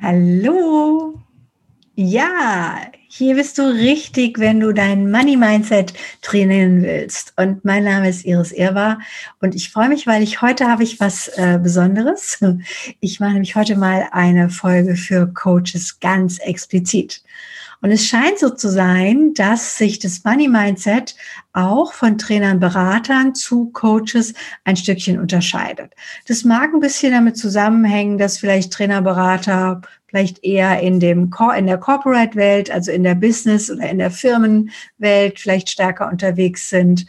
Hallo. Ja, hier bist du richtig, wenn du dein Money Mindset trainieren willst. Und mein Name ist Iris Irrbar und ich freue mich, weil heute habe ich was Besonderes. Ich mache nämlich heute mal eine Folge für Coaches ganz explizit. Und es scheint so zu sein, dass sich das Money Mindset auch von Trainern, Beratern zu Coaches ein Stückchen unterscheidet. Das mag ein bisschen damit zusammenhängen, dass vielleicht Trainer, Berater vielleicht eher in der Corporate-Welt, also in der Business- oder in der Firmenwelt vielleicht stärker unterwegs sind.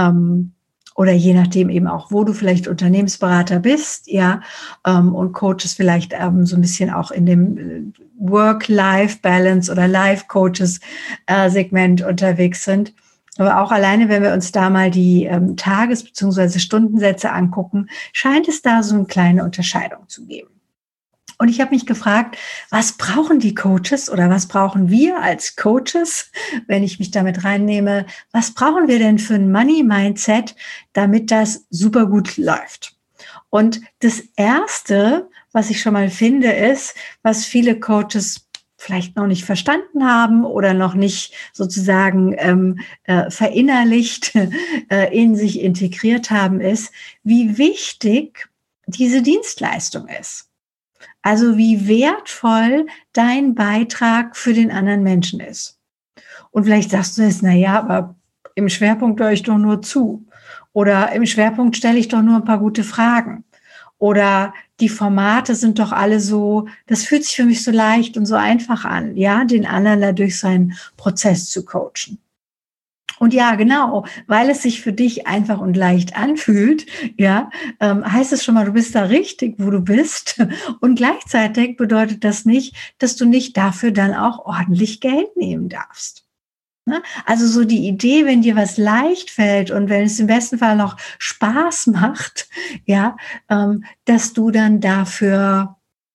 Oder je nachdem eben auch, wo du vielleicht Unternehmensberater bist, ja, und Coaches vielleicht so ein bisschen auch in dem Work-Life-Balance oder Life-Coaches-Segment unterwegs sind. Aber auch alleine, wenn wir uns da mal die Tages- bzw. Stundensätze angucken, scheint es da so eine kleine Unterscheidung zu geben. Und ich habe mich gefragt, was brauchen die Coaches oder was brauchen wir als Coaches, wenn ich mich damit reinnehme, was brauchen wir denn für ein Money-Mindset, damit das super gut läuft? Und das Erste, was ich schon mal finde, ist, was viele Coaches vielleicht noch nicht verstanden haben oder noch nicht sozusagen verinnerlicht in sich integriert haben, ist, wie wichtig diese Dienstleistung ist. Also wie wertvoll dein Beitrag für den anderen Menschen ist. Und vielleicht sagst du jetzt, naja, aber im Schwerpunkt höre ich doch nur zu. Oder im Schwerpunkt stelle ich doch nur ein paar gute Fragen. Oder die Formate sind doch alle so, das fühlt sich für mich so leicht und so einfach an, ja, den anderen dadurch seinen Prozess zu coachen. Und ja, genau, weil es sich für dich einfach und leicht anfühlt, ja, heißt es schon mal, du bist da richtig, wo du bist. Und gleichzeitig bedeutet das nicht, dass du nicht dafür dann auch ordentlich Geld nehmen darfst. Ne? Also so die Idee, wenn dir was leicht fällt und wenn es im besten Fall noch Spaß macht, ja, dass du dann dafür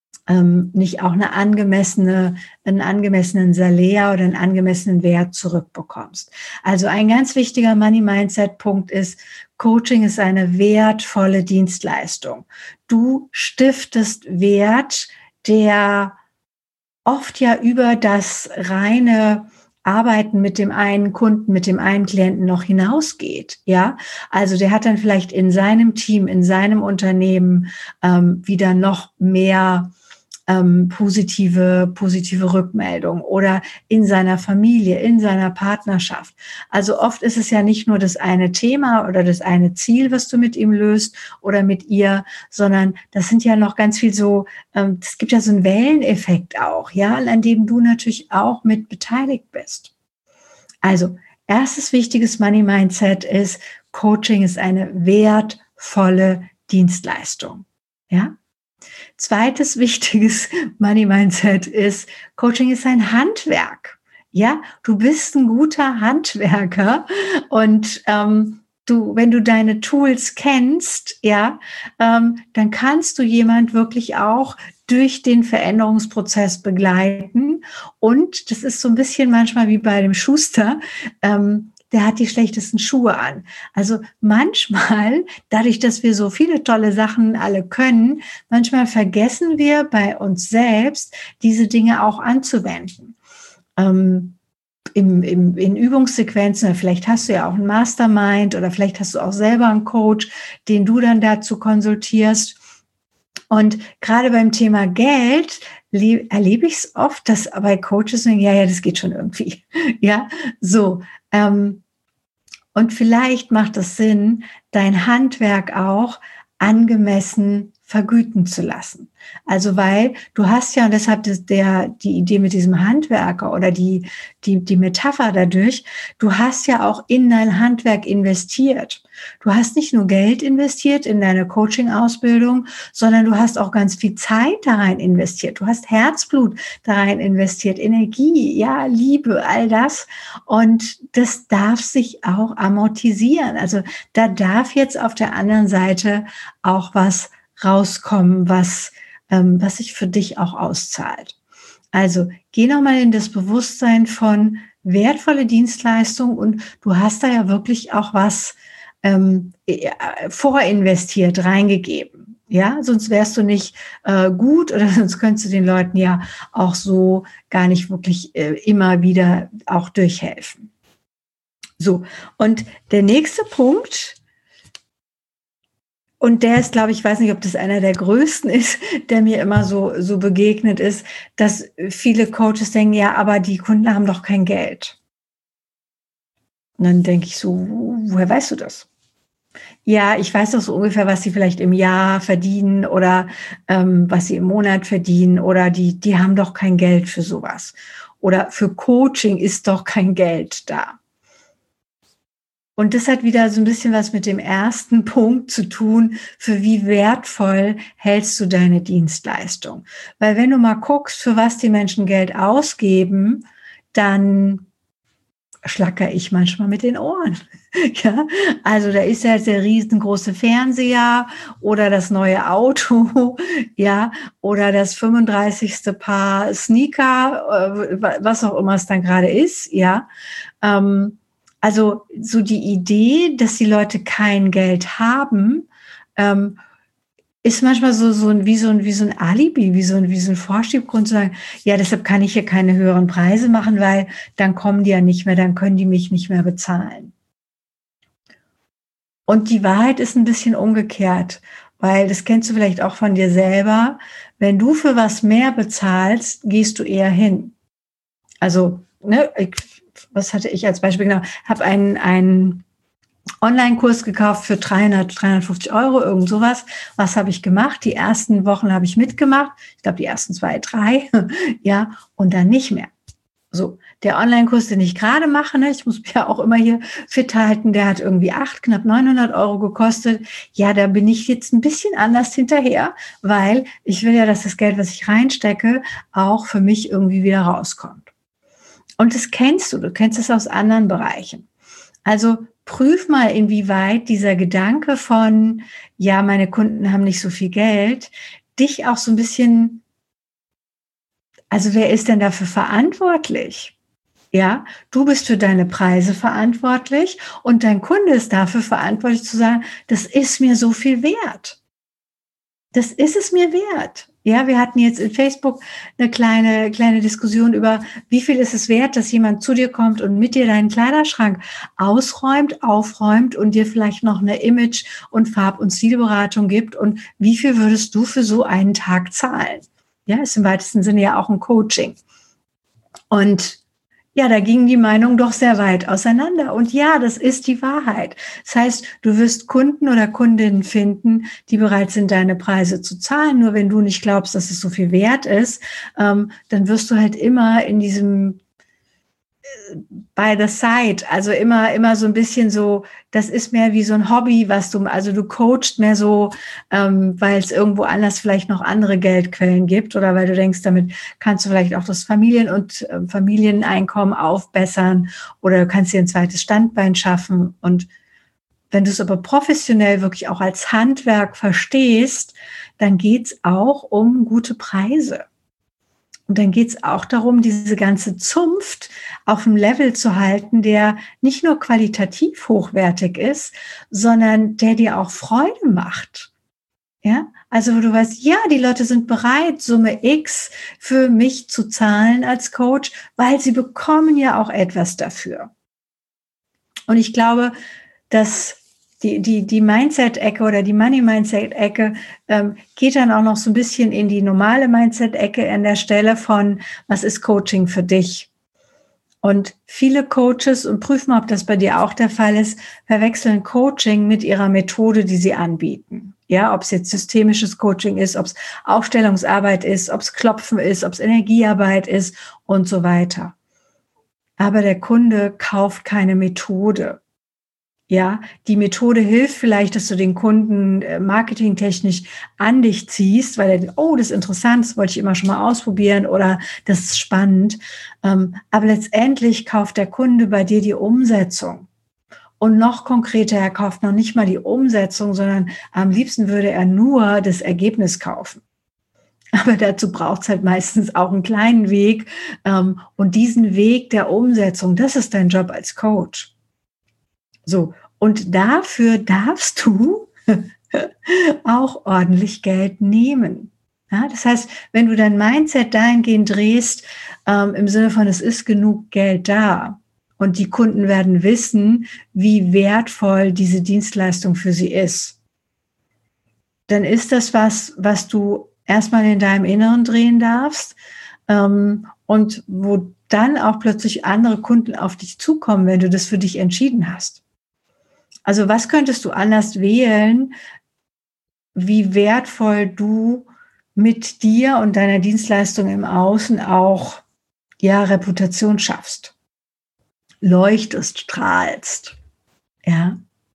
nicht auch einen angemessenen Salär oder einen angemessenen Wert zurückbekommst. Also ein ganz wichtiger Money-Mindset-Punkt ist, Coaching ist eine wertvolle Dienstleistung. Du stiftest Wert, der oft ja über das reine Arbeiten mit dem einen Kunden, mit dem einen Klienten noch hinausgeht, ja. Also der hat dann vielleicht in seinem Team, in seinem Unternehmen wieder noch mehr positive Rückmeldung oder in seiner Familie, in seiner Partnerschaft. Also oft ist es ja nicht nur das eine Thema oder das eine Ziel, was du mit ihm löst oder mit ihr, sondern das sind ja noch ganz viel so, es gibt ja so einen Welleneffekt auch, ja, an dem du natürlich auch mit beteiligt bist. Also, erstes wichtiges Money Mindset ist, Coaching ist eine wertvolle Dienstleistung, ja. Zweites wichtiges Money Mindset ist, Coaching ist ein Handwerk. Ja, du bist ein guter Handwerker und wenn du deine Tools kennst, ja, dann kannst du jemand wirklich auch durch den Veränderungsprozess begleiten. Und das ist so ein bisschen manchmal wie bei dem Schuster, der hat die schlechtesten Schuhe an. Also manchmal, dadurch, dass wir so viele tolle Sachen alle können, manchmal vergessen wir bei uns selbst, diese Dinge auch anzuwenden. In Übungssequenzen, vielleicht hast du ja auch ein Mastermind oder vielleicht hast du auch selber einen Coach, den du dann dazu konsultierst. Und gerade beim Thema Geld erlebe ich es oft, dass bei Coaches sagen, ja, das geht schon irgendwie. Ja, so. Und vielleicht macht es Sinn, dein Handwerk auch angemessen vergüten zu lassen. Also weil du hast ja, und deshalb die Idee mit diesem Handwerker oder die Metapher dadurch, du hast ja auch in dein Handwerk investiert. Du hast nicht nur Geld investiert in deine Coaching-Ausbildung, sondern du hast auch ganz viel Zeit da rein investiert. Du hast Herzblut da rein investiert, Energie, ja, Liebe, all das. Und das darf sich auch amortisieren. Also da darf jetzt auf der anderen Seite auch was rauskommen, was sich für dich auch auszahlt. Also geh nochmal in das Bewusstsein von wertvolle Dienstleistung und du hast da ja wirklich auch was vorinvestiert, reingegeben. Ja, sonst wärst du nicht gut oder sonst könntest du den Leuten ja auch so gar nicht wirklich immer wieder auch durchhelfen. So, und der nächste Punkt, und der ist, glaube ich, weiß nicht, ob das einer der größten ist, der mir immer so begegnet ist, dass viele Coaches denken, ja, aber die Kunden haben doch kein Geld. Und dann denke ich so, woher weißt du das? Ja, ich weiß doch so ungefähr, was sie vielleicht im Jahr verdienen oder was sie im Monat verdienen oder die haben doch kein Geld für sowas. Oder für Coaching ist doch kein Geld da. Und das hat wieder so ein bisschen was mit dem ersten Punkt zu tun, für wie wertvoll hältst du deine Dienstleistung. Weil wenn du mal guckst, für was die Menschen Geld ausgeben, dann schlacker ich manchmal mit den Ohren. Ja, also da ist ja der riesengroße Fernseher oder das neue Auto, ja, oder das 35. Paar Sneaker, was auch immer es dann gerade ist, ja. Also so die Idee, dass die Leute kein Geld haben, ist manchmal wie so ein Alibi, wie so ein Vorschiebgrund zu sagen, ja, deshalb kann ich hier keine höheren Preise machen, weil dann kommen die ja nicht mehr, dann können die mich nicht mehr bezahlen. Und die Wahrheit ist ein bisschen umgekehrt, weil das kennst du vielleicht auch von dir selber. Wenn du für was mehr bezahlst, gehst du eher hin. Also, ne, was hatte ich als Beispiel genau? Habe einen Online-Kurs gekauft für 350 Euro, irgend sowas. Was habe ich gemacht? Die ersten Wochen habe ich mitgemacht. Ich glaube, die ersten 2, 3, ja, und dann nicht mehr. So, der Online-Kurs, den ich gerade mache, ne, ich muss mich ja auch immer hier fit halten, der hat irgendwie knapp 900 Euro gekostet. Ja, da bin ich jetzt ein bisschen anders hinterher, weil ich will ja, dass das Geld, was ich reinstecke, auch für mich irgendwie wieder rauskommt. Und das kennst du kennst es aus anderen Bereichen. Also prüf mal, inwieweit dieser Gedanke von, ja, meine Kunden haben nicht so viel Geld, dich auch so ein bisschen, also wer ist denn dafür verantwortlich? Ja, du bist für deine Preise verantwortlich und dein Kunde ist dafür verantwortlich zu sagen, das ist mir so viel wert. Das ist es mir wert. Ja, wir hatten jetzt in Facebook eine kleine Diskussion über, wie viel ist es wert, dass jemand zu dir kommt und mit dir deinen Kleiderschrank ausräumt, aufräumt und dir vielleicht noch eine Image- und Farb- und Stilberatung gibt und wie viel würdest du für so einen Tag zahlen? Ja, ist im weitesten Sinne ja auch ein Coaching. Und ja, da gingen die Meinungen doch sehr weit auseinander. Und ja, das ist die Wahrheit. Das heißt, du wirst Kunden oder Kundinnen finden, die bereit sind, deine Preise zu zahlen. Nur wenn du nicht glaubst, dass es so viel wert ist, dann wirst du halt immer in diesem by the side, also immer so ein bisschen so, das ist mehr wie so ein Hobby, also du coachst mehr so, weil es irgendwo anders vielleicht noch andere Geldquellen gibt oder weil du denkst, damit kannst du vielleicht auch das Familieneinkommen aufbessern oder du kannst dir ein zweites Standbein schaffen. Und wenn du es aber professionell wirklich auch als Handwerk verstehst, dann geht's auch um gute Preise. Und dann geht es auch darum, diese ganze Zunft auf dem Level zu halten, der nicht nur qualitativ hochwertig ist, sondern der dir auch Freude macht. Ja, also wo du weißt, ja, die Leute sind bereit, Summe X für mich zu zahlen als Coach, weil sie bekommen ja auch etwas dafür. Und ich glaube, dass die Mindset-Ecke oder die Money-Mindset-Ecke geht dann auch noch so ein bisschen in die normale Mindset-Ecke an der Stelle von, was ist Coaching für dich? Und viele Coaches, und prüf mal, ob das bei dir auch der Fall ist, verwechseln Coaching mit ihrer Methode, die sie anbieten. Ja, ob es jetzt systemisches Coaching ist, ob es Aufstellungsarbeit ist, ob es Klopfen ist, ob es Energiearbeit ist und so weiter. Aber der Kunde kauft keine Methode. Ja, die Methode hilft vielleicht, dass du den Kunden marketingtechnisch an dich ziehst, weil er denkt, oh, das ist interessant, das wollte ich immer schon mal ausprobieren oder das ist spannend. Aber letztendlich kauft der Kunde bei dir die Umsetzung. Und noch konkreter, er kauft noch nicht mal die Umsetzung, sondern am liebsten würde er nur das Ergebnis kaufen. Aber dazu braucht es halt meistens auch einen kleinen Weg. Und diesen Weg der Umsetzung, das ist dein Job als Coach. So, und dafür darfst du auch ordentlich Geld nehmen. Ja, das heißt, wenn du dein Mindset dahingehend drehst, im Sinne von, es ist genug Geld da und die Kunden werden wissen, wie wertvoll diese Dienstleistung für sie ist, dann ist das was du erstmal in deinem Inneren drehen darfst, und wo dann auch plötzlich andere Kunden auf dich zukommen, wenn du das für dich entschieden hast. Also was könntest du anders wählen, wie wertvoll du mit dir und deiner Dienstleistung im Außen auch, ja, Reputation schaffst, leuchtest, strahlst, ja.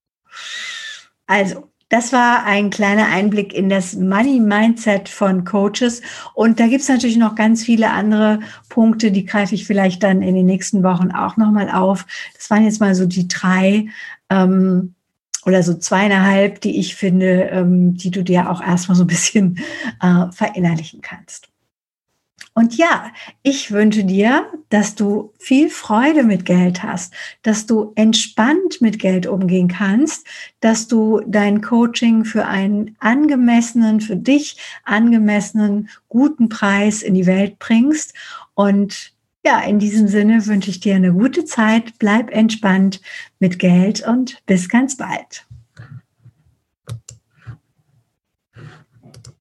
Also, das war ein kleiner Einblick in das Money-Mindset von Coaches. Und da gibt es natürlich noch ganz viele andere Punkte, die greife ich vielleicht dann in den nächsten Wochen auch nochmal auf. Das waren jetzt mal so die 3 oder so 2,5, die ich finde, die du dir auch erstmal so ein bisschen verinnerlichen kannst. Und ja, ich wünsche dir, dass du viel Freude mit Geld hast, dass du entspannt mit Geld umgehen kannst, dass du dein Coaching für einen angemessenen, für dich angemessenen, guten Preis in die Welt bringst. Und ja, in diesem Sinne wünsche ich dir eine gute Zeit, bleib entspannt mit Geld und bis ganz bald.